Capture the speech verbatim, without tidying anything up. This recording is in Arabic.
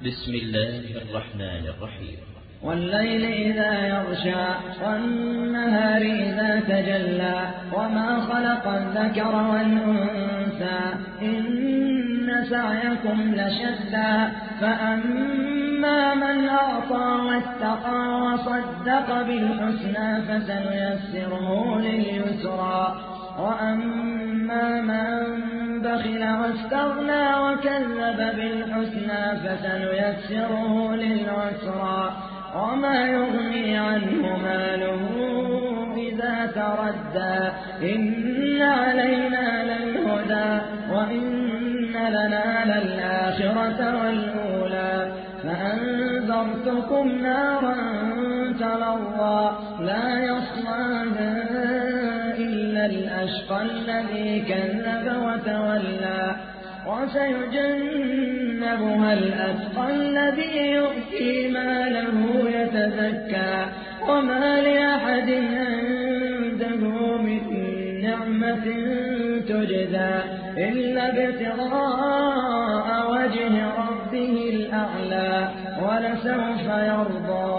بسم الله الرحمن الرحيم. والليل إذا يغشى والنهار إذا تجلى وما خلق الذكر والأنثى إن سعيكم لشتى فأما من أعطى واتقى وصدق بالحسنى فسنيسره لليسرى وأما من بخل واستغنى وكذب بالحسنى فسنيسره للعسرى وما يغني عنه ماله إذا تردى إن علينا للهدى وإن لنا للآخرة والأولى فأنذرتكم نارا تلظى لا يصلاها إلا الأشقى الذي كذب وتولى وسيجنبها الأتقى الذي يؤتي ماله يتزكى وما لأحد عنده من نعمة تجزى إلا ابتغاء وجه ربه الأعلى ولسوف يرضى